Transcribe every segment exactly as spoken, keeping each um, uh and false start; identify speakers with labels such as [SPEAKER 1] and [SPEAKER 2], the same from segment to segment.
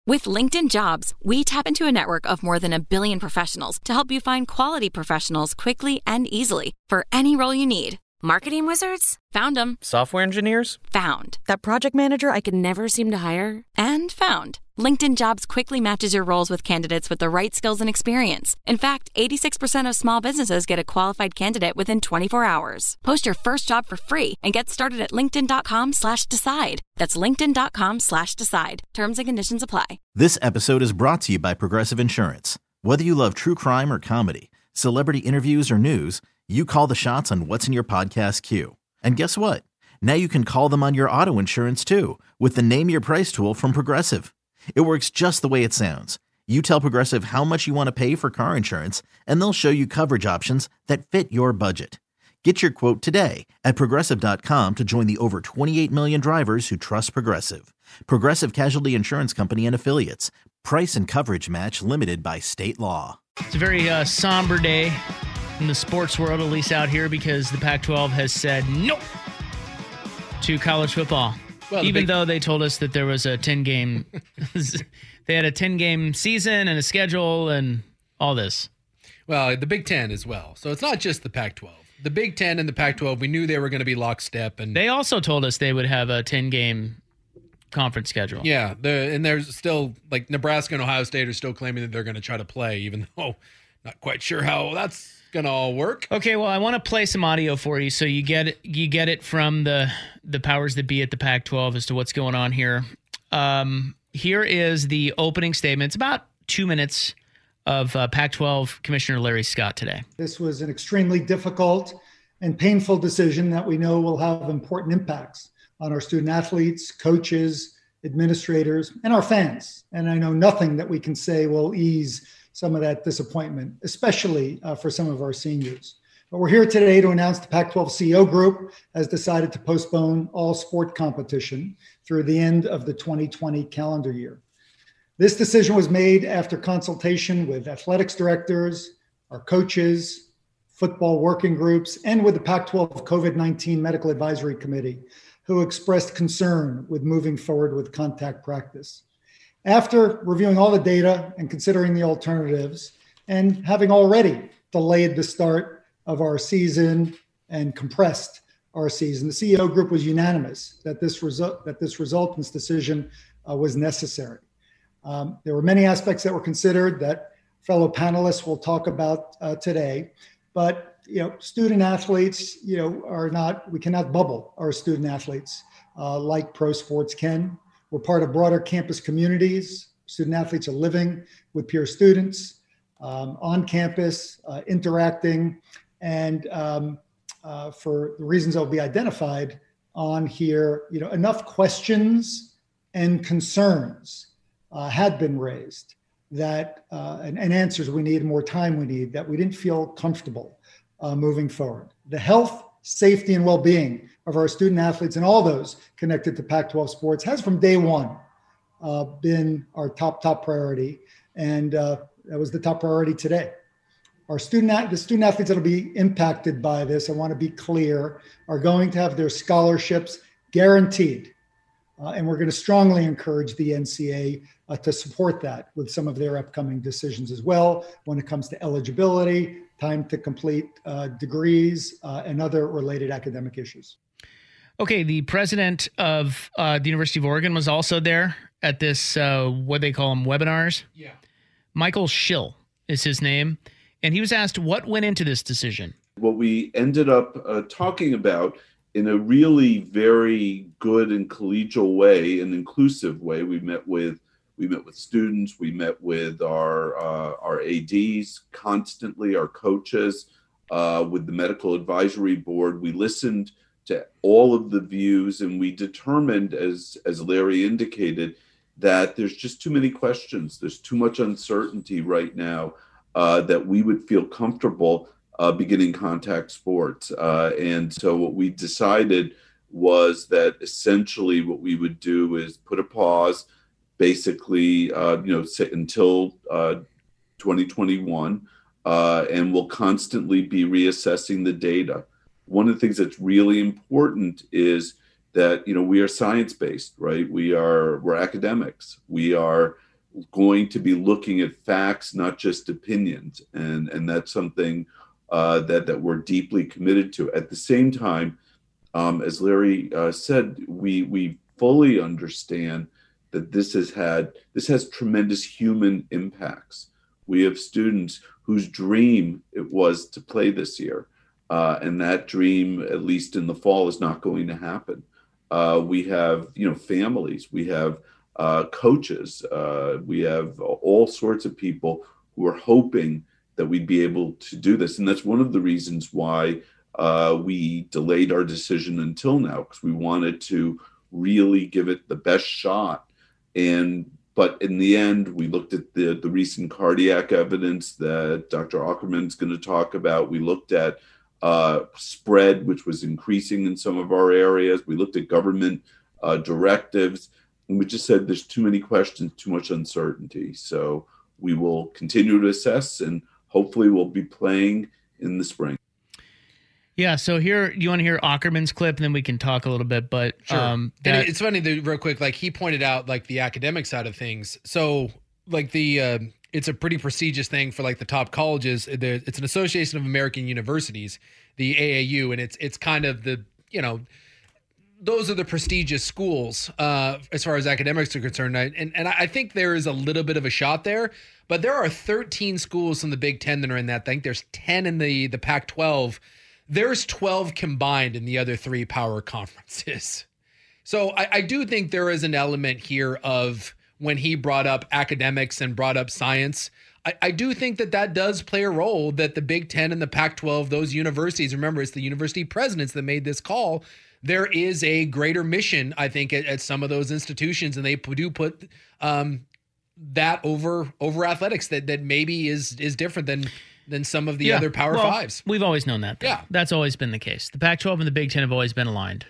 [SPEAKER 1] With LinkedIn Jobs, we tap into a network of more than a billion professionals to help you find quality professionals quickly and easily for any role you need. Marketing wizards? Found them.
[SPEAKER 2] Software engineers?
[SPEAKER 1] Found. That project manager I could never seem to hire? And found. LinkedIn Jobs quickly matches your roles with candidates with the right skills and experience. In fact, eighty-six percent of small businesses get a qualified candidate within twenty-four hours. Post your first job for free and get started at linkedin.com slash decide. That's linkedin.com slash decide. Terms and conditions apply.
[SPEAKER 3] This episode is brought to you by Progressive Insurance. Whether you love true crime or comedy, celebrity interviews or news, you call the shots on what's in your podcast queue. And guess what? Now you can call them on your auto insurance too with the Name Your Price tool from Progressive. It works just the way it sounds. You tell Progressive how much you want to pay for car insurance, and they'll show you coverage options that fit your budget. Get your quote today at Progressive dot com to join the over twenty-eight million drivers who trust Progressive. Progressive Casualty Insurance Company and Affiliates. Price and coverage match limited by state law.
[SPEAKER 4] It's a very uh, somber day in the sports world, at least out here, because the Pac twelve has said nope to college football. Well, Even big... though they told us that there was a ten-game, they had a ten-game season and a schedule and all this.
[SPEAKER 5] Well, the Big Ten as well. So it's not just the Pac twelve. The Big Ten and the Pac twelve, we knew they were going to be lockstep. And
[SPEAKER 4] they also told us they would have a ten-game conference schedule.
[SPEAKER 5] Yeah, the, and there's still, like, Nebraska and Ohio State are still claiming that they're going to try to play, even though not quite sure how that's going to all work.
[SPEAKER 4] Okay, well, I want to play some audio for you so you get it, you get it from the, the powers that be at the Pac twelve as to what's going on here. Um, here is the opening statement. It's about two minutes of uh, Pac twelve Commissioner Larry Scott today.
[SPEAKER 6] This was an extremely difficult and painful decision that we know will have important impacts on our student athletes, coaches, administrators, and our fans. And I know nothing that we can say will ease some of that disappointment, especially uh, for some of our seniors. But we're here today to announce the Pac twelve C E O Group has decided to postpone all sport competition through the end of the twenty twenty calendar year. This decision was made after consultation with athletics directors, our coaches, football working groups, and with the Pac twelve COVID nineteen Medical Advisory Committee, who expressed concern with moving forward with contact practice. After reviewing all the data and considering the alternatives, and having already delayed the start of our season and compressed our season, the C E O Group was unanimous that this result, that this resultant's decision uh, was necessary. Um, there were many aspects that were considered that fellow panelists will talk about uh, today, but you know, student athletes, you know, are not, we cannot bubble our student athletes uh, like pro sports can. We're part of broader campus communities. Student athletes are living with peer students um, on campus, uh, interacting, and um, uh, for the reasons that will be identified on here, you know, enough questions and concerns uh, had been raised that, uh, and, and answers we need, more time we need, that we didn't feel comfortable Uh, moving forward. The health, safety, and well-being of our student athletes and all those connected to Pac twelve sports has from day one uh, been our top, top priority. And uh, that was the top priority today. Our student, the student athletes that will be impacted by this, I want to be clear, are going to have their scholarships guaranteed. Uh, and we're going to strongly encourage the N C A A uh, to support that with some of their upcoming decisions as well when it comes to eligibility, time to complete uh, degrees, uh, and other related academic issues.
[SPEAKER 4] Okay, the president of uh, the University of Oregon was also there at this, uh, what they call them, webinars.
[SPEAKER 5] Yeah.
[SPEAKER 4] Michael Schill is his name, and he was asked what went into this decision.
[SPEAKER 7] What we ended up uh, talking about in a really very good and collegial way, an inclusive way, we met with We met with students, we met with our uh, our A Ds constantly, our coaches, uh, with the medical advisory board. We listened to all of the views, and we determined, as as Larry indicated, that there's just too many questions. There's too much uncertainty right now uh, that we would feel comfortable uh, beginning contact sports. Uh, and so what we decided was that essentially what we would do is put a pause, basically, uh, you know, sit until uh, twenty twenty-one, uh, and we'll constantly be reassessing the data. One of the things that's really important is that, you know, we are science-based, right? We are, we're academics. We are going to be looking at facts, not just opinions. And, and that's something uh, that, that we're deeply committed to. At the same time, um, as Larry uh, said, we, we fully understand that this has had, this has tremendous human impacts. We have students whose dream it was to play this year. Uh, and that dream, at least in the fall, is not going to happen. Uh, we have, you know, families, we have uh, coaches, uh, we have all sorts of people who are hoping that we'd be able to do this. And that's one of the reasons why uh, we delayed our decision until now, because we wanted to really give it the best shot. And but in the end, we looked at the, the recent cardiac evidence that Doctor Aukerman's going to talk about. We looked at uh, spread, which was increasing in some of our areas. We looked at government uh, directives, and we just said there's too many questions, too much uncertainty. So we will continue to assess, and hopefully we'll be playing in the spring.
[SPEAKER 4] Yeah, so here, you want to hear Aukerman's clip, and then we can talk a little bit, but
[SPEAKER 5] sure.
[SPEAKER 4] um,
[SPEAKER 5] that,
[SPEAKER 4] and
[SPEAKER 5] it's funny, that, real quick, like he pointed out, like the academic side of things. So like the, uh, it's a pretty prestigious thing for like the top colleges. It's an Association of American Universities, the A A U, and it's, it's kind of the, you know, those are the prestigious schools uh, as far as academics are concerned. And, and I think there is a little bit of a shot there, but there are thirteen schools in the Big Ten that are in that. I think there's ten in the, the Pac twelve. There's twelve combined in the other three power conferences. So I, I do think there is an element here of when he brought up academics and brought up science, I, I do think that that does play a role, that the Big Ten and the Pac twelve, those universities, remember, it's the university presidents that made this call. There is a greater mission, I think, at, at some of those institutions, and they do put um, that over over athletics that that maybe is is different than than some of the yeah. other Power
[SPEAKER 4] well,
[SPEAKER 5] Fives.
[SPEAKER 4] We've always known that. Though. Yeah. That's always been the case. The Pac twelve and the Big Ten have always been aligned.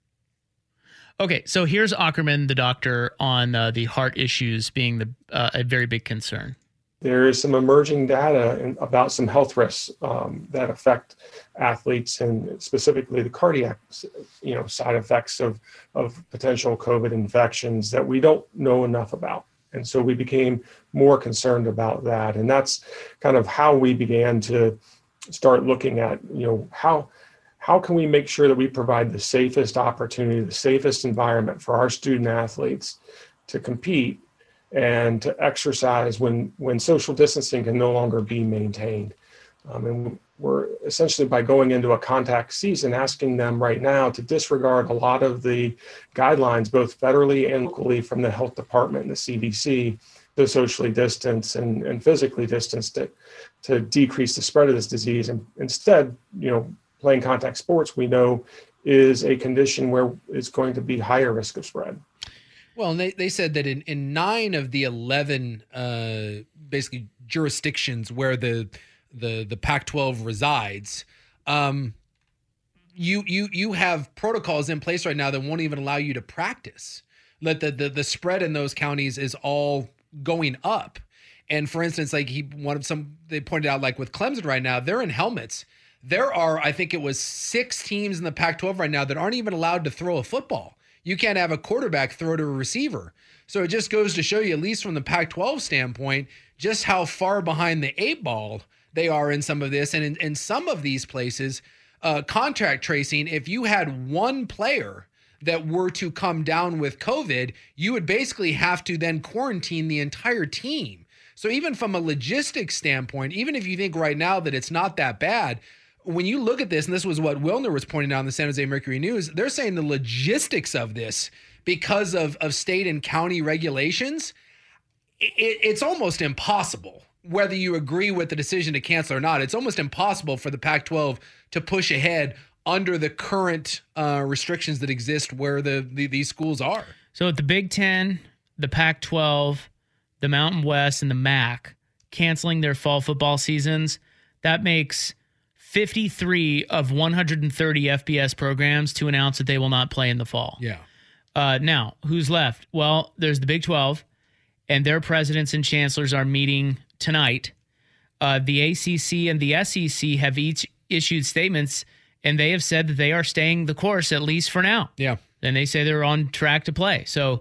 [SPEAKER 4] Okay, so here's Aukerman, the doctor, on uh, the heart issues being the uh, a very big concern.
[SPEAKER 2] There is some emerging data in, about some health risks um, that affect athletes, and specifically the cardiac, you know, side effects of, of potential COVID infections that we don't know enough about. And so we became more concerned about that. And that's kind of how we began to start looking at, you know, how how can we make sure that we provide the safest opportunity, the safest environment for our student athletes to compete and to exercise when, when social distancing can no longer be maintained. Um, and we're essentially, by going into a contact season, asking them right now to disregard a lot of the guidelines, both federally and locally from the health department and the C D C, to socially distance and, and physically distance to, to decrease the spread of this disease. And instead, you know, playing contact sports, we know, is a condition where it's going to be higher risk of spread.
[SPEAKER 5] Well, and they, they said that in, in nine of the eleven uh, basically jurisdictions where the the the Pac twelve resides, um, you you you have protocols in place right now that won't even allow you to practice. That the the, the spread in those counties is all going up. And for instance, like he one of some they pointed out, like with Clemson right now, they're in helmets. There are, I think it was six teams in the Pac twelve right now that aren't even allowed to throw a football. You can't have a quarterback throw to a receiver. So it just goes to show you, at least from the Pac twelve standpoint, just how far behind the eight ball they are in some of this. And in, in some of these places, uh, contract tracing, if you had one player that were to come down with COVID, you would basically have to then quarantine the entire team. So even from a logistics standpoint, even if you think right now that it's not that bad, when you look at this, and this was what Wilner was pointing out in the San Jose Mercury News, they're saying the logistics of this, because of, of state and county regulations, it, it's almost impossible, whether you agree with the decision to cancel or not. It's almost impossible for the Pac twelve to push ahead under the current uh, restrictions that exist where the, the these schools are.
[SPEAKER 4] So at the Big Ten, the Pac twelve, the Mountain West, and the M A C canceling their fall football seasons, that makes fifty-three of one hundred thirty F B S programs to announce that they will not play in the fall.
[SPEAKER 5] Yeah.
[SPEAKER 4] Uh, now, who's left? Well, there's the Big twelve, and their presidents and chancellors are meeting tonight. Uh, the A C C and the S E C have each issued statements, and they have said that they are staying the course, at least for now.
[SPEAKER 5] Yeah.
[SPEAKER 4] And they say they're on track to play. So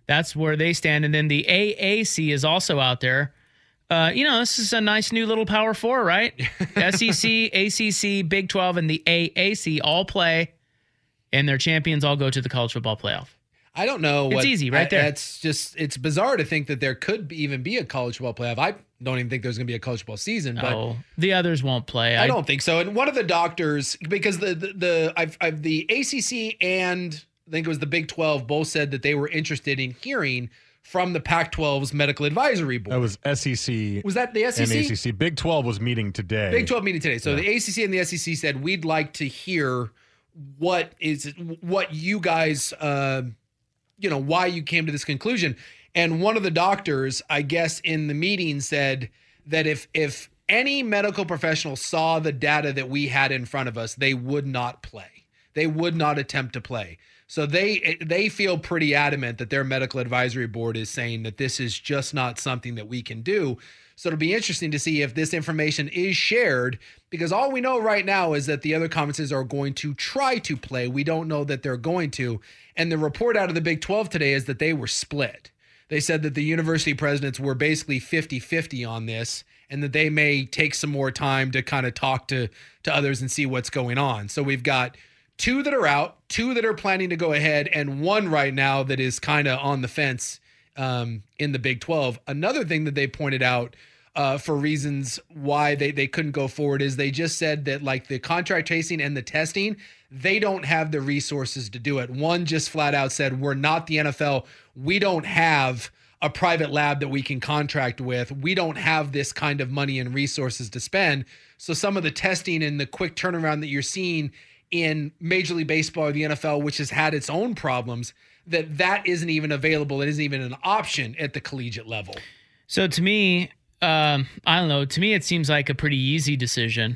[SPEAKER 4] That's where they stand. And then the A A C is also out there. Uh, you know, this is a nice new little Power Four, right? S E C, A C C, Big twelve, and the A A C all play, and their champions all go to the college football playoff.
[SPEAKER 5] I don't know.
[SPEAKER 4] It's
[SPEAKER 5] what,
[SPEAKER 4] easy right there.
[SPEAKER 5] I, it's just, it's bizarre to think that there could be, even be a college football playoff. I don't even think there's going to be a college football season, but
[SPEAKER 4] oh, the others won't play.
[SPEAKER 5] I, I don't think so. And one of the doctors, because the, the, the I've, I've, the A C C and I think it was the Big twelve both said that they were interested in hearing from the Pac twelve's medical advisory board.
[SPEAKER 8] That was S E C.
[SPEAKER 5] Was that the S E C?
[SPEAKER 8] And A C C. Big twelve was meeting today.
[SPEAKER 5] Big twelve meeting today. So
[SPEAKER 8] yeah.
[SPEAKER 5] the A C C and the S E C said, we'd like to hear what is what you guys, uh, you know, why you came to this conclusion. And one of the doctors, I guess, in the meeting said that if if any medical professional saw the data that we had in front of us, they would not play. They would not attempt to play. So they they feel pretty adamant that their medical advisory board is saying that this is just not something that we can do. So it'll be interesting to see if this information is shared, because all we know right now is that the other conferences are going to try to play. We don't know that they're going to. And the report out of the Big twelve today is that they were split. They said that the university presidents were basically fifty-fifty on this, and that they may take some more time to kind of talk to, to others and see what's going on. So we've got two that are out, two that are planning to go ahead, and one right now that is kind of on the fence um, in the Big twelve. Another thing that they pointed out uh, for reasons why they, they couldn't go forward is they just said that, like, the contract tracing and the testing, they don't have the resources to do it. One just flat out said, we're not the N F L. We don't have a private lab that we can contract with. We don't have this kind of money and resources to spend. So some of the testing and the quick turnaround that you're seeing in Major League Baseball or the N F L, which has had its own problems, that that isn't even available. It isn't even an option at the collegiate level.
[SPEAKER 4] So to me, um, I don't know. To me, it seems like a pretty easy decision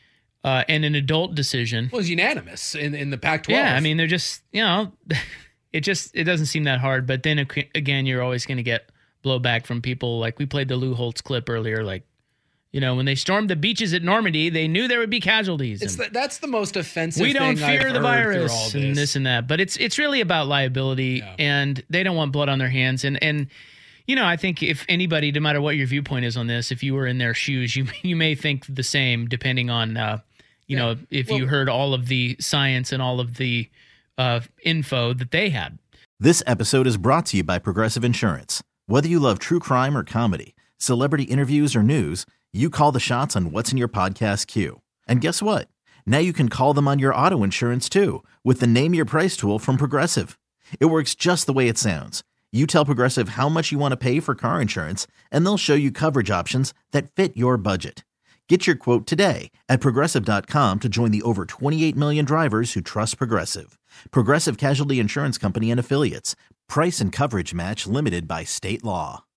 [SPEAKER 4] uh, and an adult decision.
[SPEAKER 5] Well, it's unanimous in, in the Pac twelve.
[SPEAKER 4] Yeah, I mean, they're just, you know, it just, it doesn't seem that hard. But then again, you're always going to get blowback from people. Like we played the Lou Holtz clip earlier, like, you know, when they stormed the beaches at Normandy, they knew there would be casualties.
[SPEAKER 5] It's the, that's the most offensive
[SPEAKER 4] we
[SPEAKER 5] thing
[SPEAKER 4] don't fear
[SPEAKER 5] I've
[SPEAKER 4] the
[SPEAKER 5] heard
[SPEAKER 4] virus
[SPEAKER 5] all this.
[SPEAKER 4] and this and that. But it's it's really about liability,
[SPEAKER 5] Yeah.
[SPEAKER 4] and they don't want blood on their hands. And and you know, I think if anybody, no matter what your viewpoint is on this, if you were in their shoes, you you may think the same, depending on uh, you
[SPEAKER 5] Yeah.
[SPEAKER 4] know, if
[SPEAKER 5] Well-
[SPEAKER 4] you heard all of the science and all of the uh, info that they had.
[SPEAKER 3] This episode is brought to you by Progressive Insurance. Whether you love true crime or comedy, celebrity interviews or news, you call the shots on what's in your podcast queue. And guess what? Now you can call them on your auto insurance too with the Name Your Price tool from Progressive. It works just the way it sounds. You tell Progressive how much you want to pay for car insurance, and they'll show you coverage options that fit your budget. Get your quote today at Progressive dot com to join the over twenty-eight million drivers who trust Progressive. Progressive Casualty Insurance Company and Affiliates. Price and coverage match limited by state law.